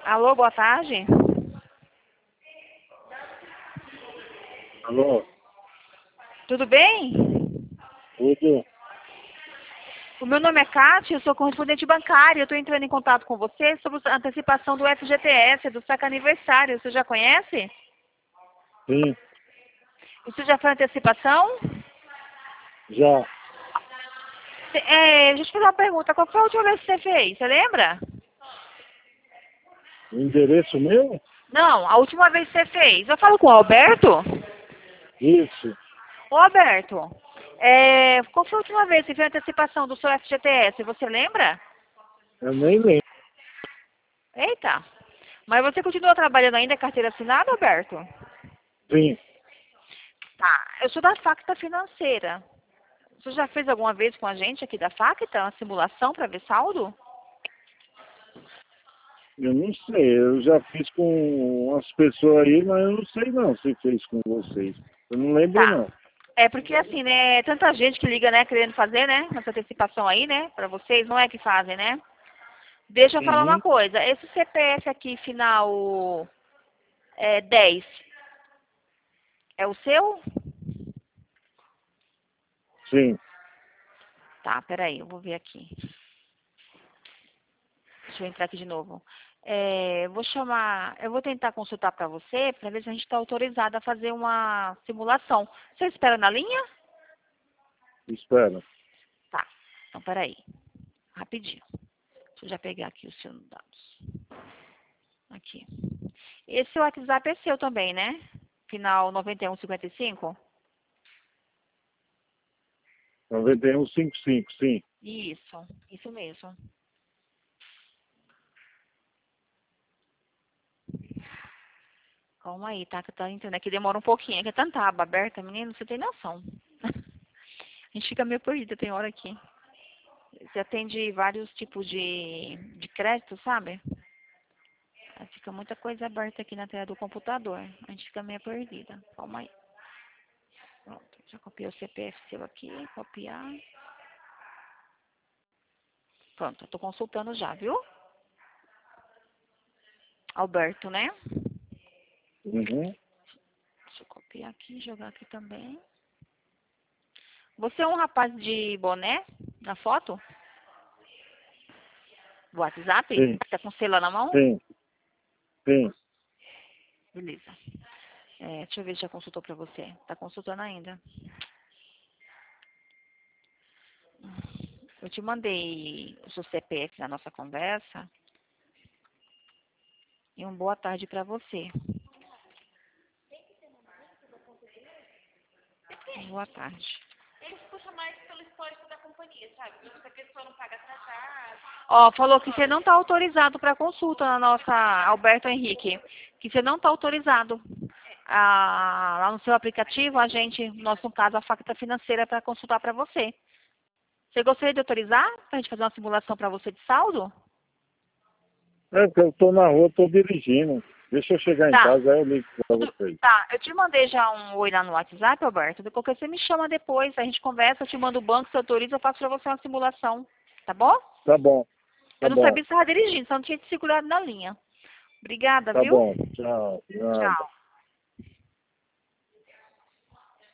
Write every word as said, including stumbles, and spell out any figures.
Alô, boa tarde. Alô? Tudo bem? Tudo? O meu nome é Kátia, eu sou correspondente bancária. Eu estou entrando em contato com você sobre a antecipação do F G T S, do saque aniversário. Você já conhece? Sim, Isso já foi antecipação? já. Cê- É, deixa eu te fazer uma pergunta. Qual foi a última vez que você fez? Você lembra? O endereço meu? Não, a última vez que você fez. Eu falo com o Alberto? Isso. Ô, Alberto, é, qual foi a última vez que fez a antecipação do seu F G T S? Você lembra? Eu nem lembro. Eita. Mas você continua trabalhando ainda em carteira assinada, Alberto? Sim. Tá. Eu sou da Facta Financeira. Você já fez alguma vez com a gente aqui da Facta uma simulação para ver saldo? Eu não sei. Eu já fiz com umas pessoas aí, mas eu não sei não se fez com vocês. Eu não lembro Tá. não. É porque assim, né, tanta gente que liga, né, querendo fazer, né, essa antecipação aí, né, para vocês, não é que fazem, né? Deixa eu falar uma Uhum. coisa. Esse C P F aqui, final é, dez, é o seu? Sim. Tá, peraí, eu vou ver aqui. Deixa eu entrar aqui de novo. É, vou chamar, eu vou tentar consultar para você, para ver se a gente está autorizado a fazer uma simulação. Você espera na linha? Espera. Tá, então peraí, rapidinho. Deixa eu já pegar aqui os seus dados. Aqui. Esse WhatsApp é seu também, né? Final noventa e um cinquenta e cinco? noventa e um cinquenta e cinco, sim. Isso, isso mesmo. Calma aí, tá? Que tá entrando aqui, demora um pouquinho. Aqui é tanta aba aberta, menino, você tem noção. A gente fica meio perdida, tem hora aqui. Você atende vários tipos de, de crédito, sabe? Aí fica muita coisa aberta aqui na tela do computador. A gente fica meio perdida. Calma aí. Pronto, já copiei o C P F seu aqui, copiar. Pronto, eu tô consultando já, viu? Alberto, né? Uhum. Deixa eu copiar aqui, jogar aqui também. Você é um rapaz de boné na foto? Do WhatsApp? Sim. Tá com o celular na mão? Sim. Sim. Beleza. É, deixa eu ver se já consultou pra você. Tá consultando ainda. Eu te mandei o seu C P F na nossa conversa. E uma boa tarde pra você. Boa tarde. Eles puxam mais pelo histórico da companhia, sabe? Se a pessoa não paga atrasado. Ó, falou que você não tá autorizado pra consulta na nossa Alberto Henrique. Que você não tá autorizado. Ah, lá no seu aplicativo, a gente, no nosso caso, a Facta Financeira, para consultar pra você. Você gostaria de autorizar pra gente fazer uma simulação pra você de saldo? É porque eu tô na rua, tô dirigindo. Deixa eu chegar em Tá. casa, aí eu ligo pra Tudo- vocês. Tá, eu te mandei já um oi lá no WhatsApp, Alberto. De qualquer você me chama depois, a gente conversa, eu te mando o banco, você autoriza, eu faço pra você uma simulação. Tá bom? Tá bom. Eu Tá não bom. sabia que você estava dirigindo, só não tinha te segurado na linha. Obrigada, Tá viu? bom. Tchau. Tchau. Tchau.